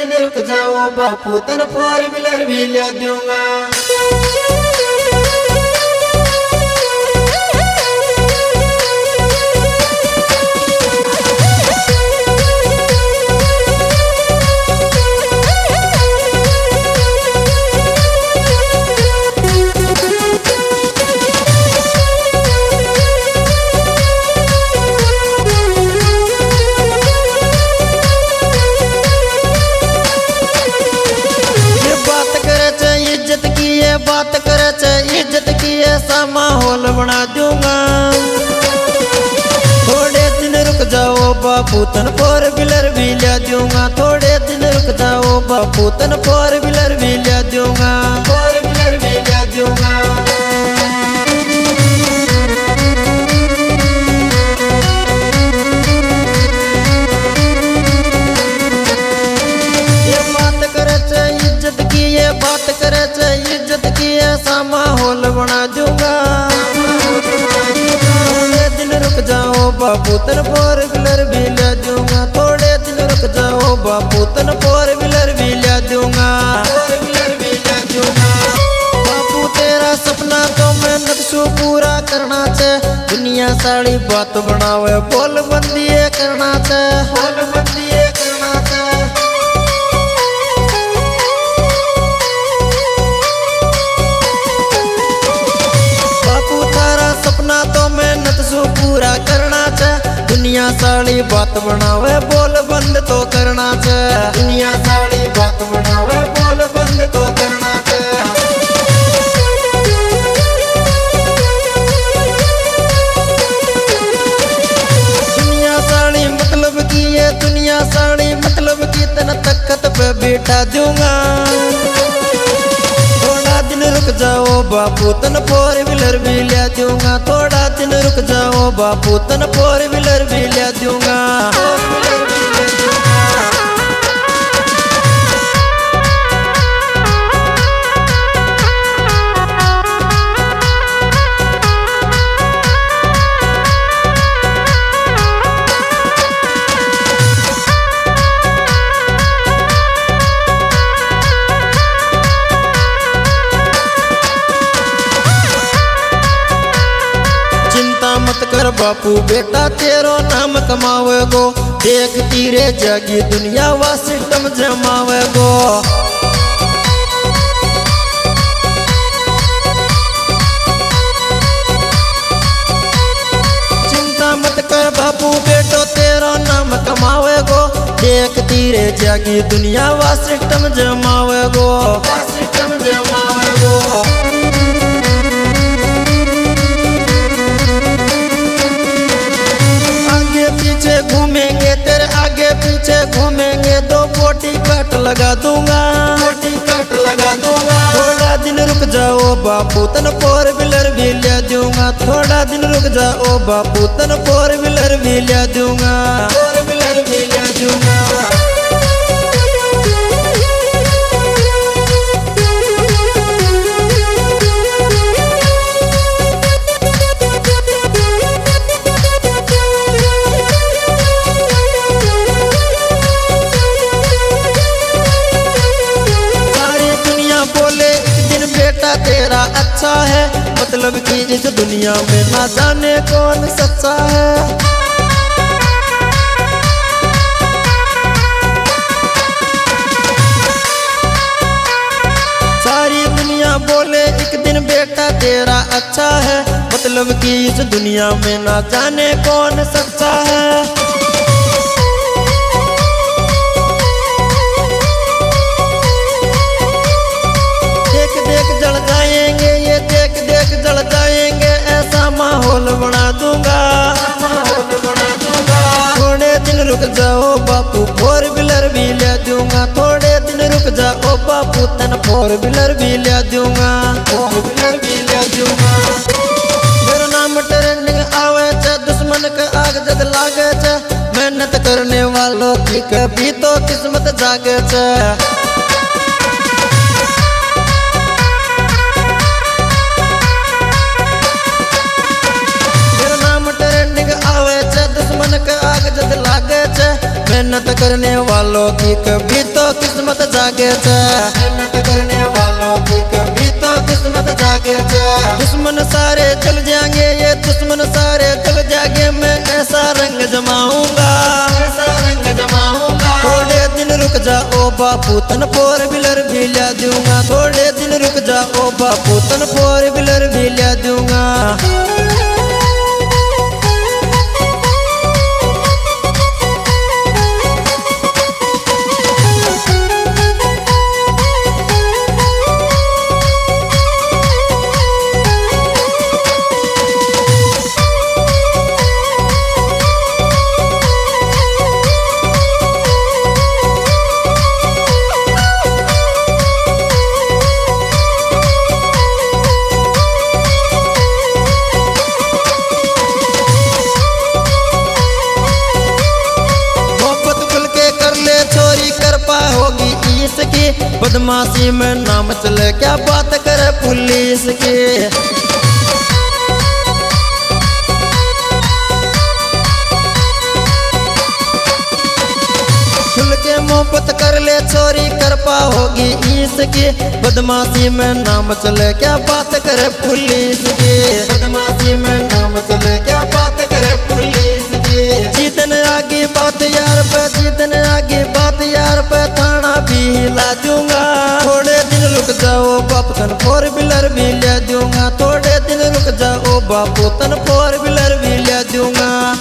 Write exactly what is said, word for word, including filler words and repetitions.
दिन रुक जाओ बापू तन फोर व्हीलर भी ले दूंगा। बात करे चे इज्जत की ऐसा माहौल बना दूंगा। थोड़े दिन रुक जाओ बापू तन फोर व्हीलर भी ले दूंगा। थोड़े दिन रुक जाओ बापू तन फोर व्हीलर भी ले दूंगा। फोर व्हीलर भी ले दूंगा। ये बात करे चे इज्जत की ये बात करे चे इज्जत की ऐसा माहौल बना दूंगा। थोड़े दिन रुक जाओ बापू तन फोर व्हीलर भी ले दूंगा। थोड़े दिन रुक जाओ बापू तन फोर व्हीलर भी ले दूंगा। फोर व्हीलर भी ले दूंगा। बापू तेरा सपना तो मेहनत से पूरा करना चे। दुनिया सारी बात बनावे बोल बंदी करना चे। बोल बंदी करना चे। सपना तो मेहनत से पूरा करना चे। दुनिया सारी बात बनावे बोल बंद तो करना चे। दुनिया सारी बात बनावे बोल बंद तो करना चे। दुनिया सारी मतलब की है दुनिया सारी मतलब की तना तख्त पे बैठा दूंगा। दिन रुक जाओ बापू तन फोर व्हीलर भी ले दूंगा। थोड़ा दिन रुक जाओ बापू तन फोर व्हीलर भी ले दूंगा। मत कर बापू बेटा तेरो नाम कमावेगो। देख तीरे जागी दुनिया वा सिस्टम जमावेगो। चिंता मत कर बापू बेटो तेरो नाम कमावेगो। देख तीरे जागी दुनिया वा सिस्टम जमावेगो। सिस्टम जमावेगो। घूमेंगे तेरे आगे पीछे घूमेंगे दो बोटी कट लगा दूंगा। बोटी कट लगा दूंगा। थोड़ा दिन रुक जाओ बापू तन फोर व्हीलर भी ले दूंगा। थोड़ा दिन रुक जाओ बापू तन फोर व्हीलर भी ले दूंगा। फोर व्हीलर भी ले दूंगा। तेरा अच्छा है मतलब कि इस दुनिया में ना जाने कौन सच्चा है। सारी दुनिया बोले एक दिन बेटा तेरा अच्छा है मतलब कि इस दुनिया में ना जाने कौन सच्चा है। जल जाएंगे ऐसा माहौल बना दूंगा। थोड़े दिन रुक जाओ बापू फोर व्हीलर भी ले दूंगा। थोड़े दिन रुक जाओ बापू तन फोर व्हीलर भी ले दूंगा। फोर व्हीलर भी ले दूंगा। मेरा नाम ट्रेंडिंग आवे चे दुश्मन के आग जद लागे चे। मेहनत करने वालों की कभी तो किस्मत जागे चे। आग जद लागे चे मेहनत करने वालों की कभी तो किस्मत जागे छे, मेहनत करने वालों की कभी तो किस्मत जागे छे। दुश्मन सारे चल जाएंगे, ये दुश्मन सारे चल जाएंगे, मैं ऐसा रंग जमाऊंगा, ऐसा रंग जमाऊंगा। थोड़े दिन रुक जाओ बापू, तन फोर व्हीलर भी ला दूंगा। थोड़े दिन रुक जाओ बापू, तन फोर व्हीलर भी ला दूंगा। होगी इसकी बदमाशी में नाम चले, क्या बात करे पुलिस की। खुल के मोहब्बत कर ले चोरी कर पा होगी इसकी बदमाशी में नाम चले, क्या बात करे पुलिस की। बदमाशी में नाम चले, क्या बात करे पुलिस की। जीतन आगे बात यार पे, जीतन आगे बात यार पे, थाना भी ला दूंगा। थोड़े दिन रुक जाओ बापू, तन फोर व्हीलर भी ले दूंगा। थोड़े दिन रुक जाओ बापू, तन फोर व्हीलर भी ले दूंगा।